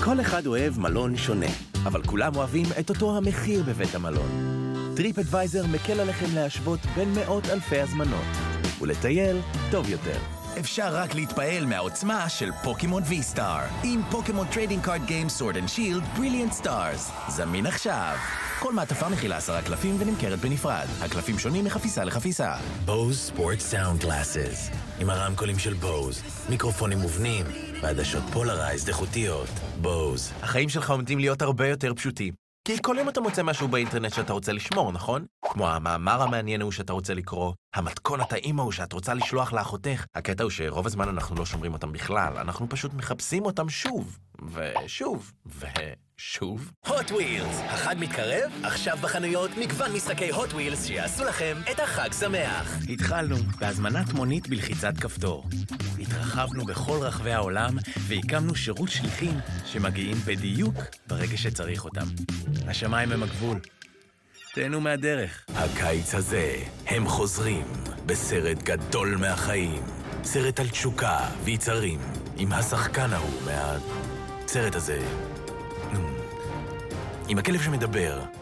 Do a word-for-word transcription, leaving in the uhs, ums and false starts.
כל אחד אוהב מלון שונה, אבל כולם אוהבים את אותו המחיר בבית המלון. טריפ אדוויזר מקל עליכם להשוות בין מאות אלפי הזמנות, ולטייל טוב יותר. אפשר רק להתפעל מהעוצמה של פוקימון V-Star. עם פוקימון טריידינג קארד גיים סורד אנד שילד בריליאנט סטארס. זמין עכשיו. כל מעטפה מכילה עשרה קלפים ונמכרת בנפרד. הקלפים שונים מחפיסה לחפיסה. בוז ספורט סאונד גלאסס. עם הרמקולים של בוז, מיקרופונים מובנים, ועדשות פולרייזד איכותיות. בוז. החיים שלך עומדים להיות הרבה יותר פשוטים. כי כל יום אתה מוצא משהו באינטרנט שאתה רוצה לשמור, נכון? כמו המאמר המעניין הוא שאתה רוצה לקרוא, המתכון הטעים הוא שאת רוצה לשלוח לאחותך. הקטע הוא שרוב הזמן אנחנו לא שומרים אותם בכלל, אנחנו פשוט מחפשים אותם שוב, ושוב, ושוב. Hot Wheels, החג מתקרב, עכשיו בחנויות מגוון משחקי Hot Wheels שיעשו לכם את החג שמח. התחלנו בהזמנת מונית בלחיצת כפתור. התרחבנו בכל רחבי העולם והקמנו שירות שליחים שמגיעים בדיוק ברגע שצריך אותם. השמיים הם הגבול. תהנו מהדרך. הקיץ הזה הם חוזרים בסרט גדול מהחיים. סרט על תשוקה ויצרים עם השחקן ההוא מהסרט הזה. עם הכלב שמדבר.